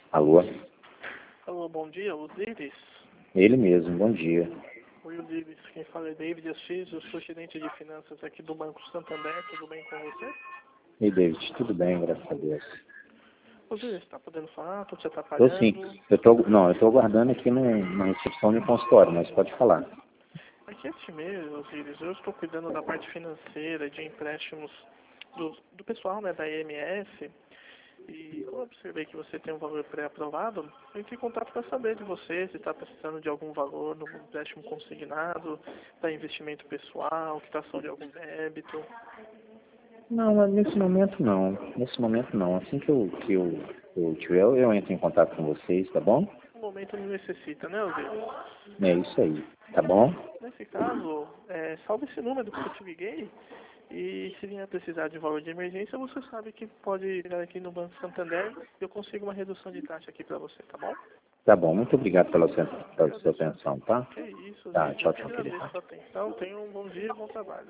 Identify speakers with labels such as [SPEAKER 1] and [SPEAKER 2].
[SPEAKER 1] Alô?
[SPEAKER 2] Alô, bom dia, Osiris.
[SPEAKER 1] Ele mesmo, bom dia.
[SPEAKER 2] Oi, Osiris. Quem fala é David Assis, eu sou gerente de finanças aqui do Banco Santander. Tudo bem com você?
[SPEAKER 1] E David, tudo bem, graças a Deus.
[SPEAKER 2] Osiris, está podendo falar? Estou te
[SPEAKER 1] Tô
[SPEAKER 2] atrapalhando?
[SPEAKER 1] sim. Eu tô aguardando aqui na recepção do consultório, mas pode falar.
[SPEAKER 2] Aqui é este mês, Osiris, eu estou cuidando da parte financeira de empréstimos do pessoal, né, da EMS. E como eu observei que você tem um valor pré-aprovado, eu entrei em contato para saber de você, se está precisando de algum valor no empréstimo consignado, para investimento pessoal, quitação de algum débito.
[SPEAKER 1] Não, nesse momento não. Nesse momento não. Assim que eu tiver, eu entro em contato com vocês, tá bom?
[SPEAKER 2] No momento não necessita, né, Osiris?
[SPEAKER 1] É isso aí, tá bom?
[SPEAKER 2] Nesse caso, salve esse número que eu te liguei e se vier precisar de valor de emergência, você sabe que pode ligar aqui no Banco Santander e eu consigo uma redução de taxa aqui para você, tá bom?
[SPEAKER 1] Tá bom, muito obrigado pela sua atenção, tá?
[SPEAKER 2] Que isso,
[SPEAKER 1] Tá,
[SPEAKER 2] Osiris. Eu
[SPEAKER 1] tchau,
[SPEAKER 2] que
[SPEAKER 1] tchau, querido.
[SPEAKER 2] agradeço a atenção. Tenha um bom dia e bom trabalho.